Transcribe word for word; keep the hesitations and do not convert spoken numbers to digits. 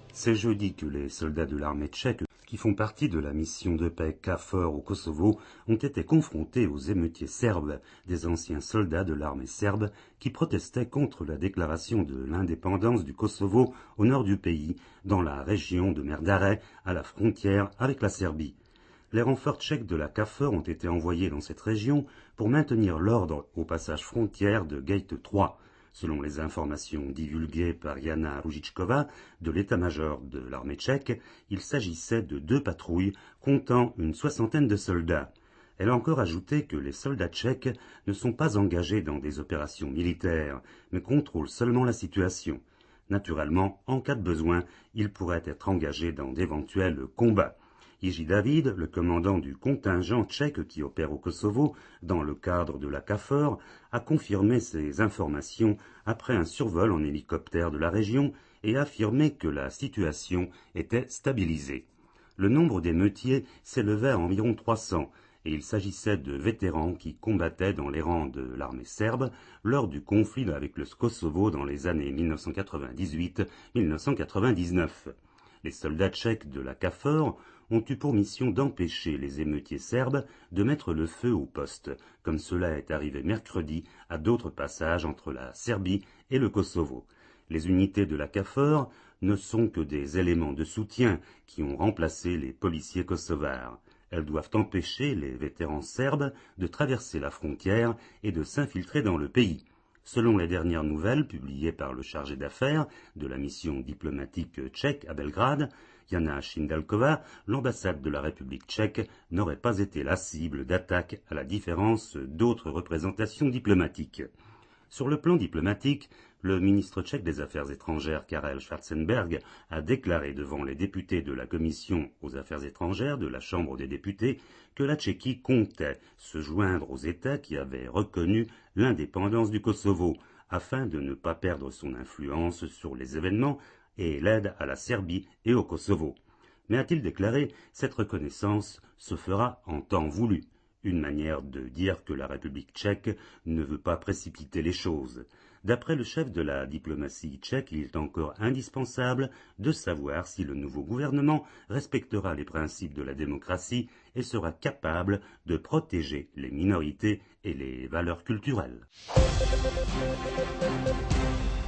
C'est jeudi que les soldats de l'armée tchèque, qui font partie de la mission de paix KFOR au Kosovo, ont été confrontés aux émeutiers serbes, des anciens soldats de l'armée serbe qui protestaient contre la déclaration de l'indépendance du Kosovo au nord du pays, dans la région de Merdare, à la frontière avec la Serbie. Les renforts tchèques de la KFOR ont été envoyés dans cette région pour maintenir l'ordre au passage frontière de Gate trois. Selon les informations divulguées par Jana Ružičková de l'état-major de l'armée tchèque, il s'agissait de deux patrouilles comptant une soixantaine de soldats. Elle a encore ajouté que les soldats tchèques ne sont pas engagés dans des opérations militaires, mais contrôlent seulement la situation. Naturellement, en cas de besoin, ils pourraient être engagés dans d'éventuels combats. Iji David, le commandant du contingent tchèque qui opère au Kosovo dans le cadre de la KFOR, a confirmé ces informations après un survol en hélicoptère de la région et a affirmé que la situation était stabilisée. Le nombre d'émeutiers s'élevait à environ trois cents et il s'agissait de vétérans qui combattaient dans les rangs de l'armée serbe lors du conflit avec le Kosovo dans les années mille neuf cent quatre-vingt-dix-huit à mille neuf cent quatre-vingt-dix-neuf. Les soldats tchèques de la KFOR ont eu pour mission d'empêcher les émeutiers serbes de mettre le feu au poste, comme cela est arrivé mercredi à d'autres passages entre la Serbie et le Kosovo. Les unités de la KFOR ne sont que des éléments de soutien qui ont remplacé les policiers kosovars. Elles doivent empêcher les vétérans serbes de traverser la frontière et de s'infiltrer dans le pays. Selon les dernières nouvelles publiées par le chargé d'affaires de la mission diplomatique tchèque à Belgrade, Jana Šindálková, l'ambassade de la République tchèque n'aurait pas été la cible d'attaques à la différence d'autres représentations diplomatiques. Sur le plan diplomatique, le ministre tchèque des Affaires étrangères Karel Schwarzenberg a déclaré devant les députés de la Commission aux Affaires étrangères de la Chambre des députés que la Tchéquie comptait se joindre aux États qui avaient reconnu l'indépendance du Kosovo, afin de ne pas perdre son influence sur les événements et l'aide à la Serbie et au Kosovo. Mais a-t-il déclaré, cette reconnaissance se fera en temps voulu. Une manière de dire que la République tchèque ne veut pas précipiter les choses. D'après le chef de la diplomatie tchèque, il est encore indispensable de savoir si le nouveau gouvernement respectera les principes de la démocratie et sera capable de protéger les minorités et les valeurs culturelles.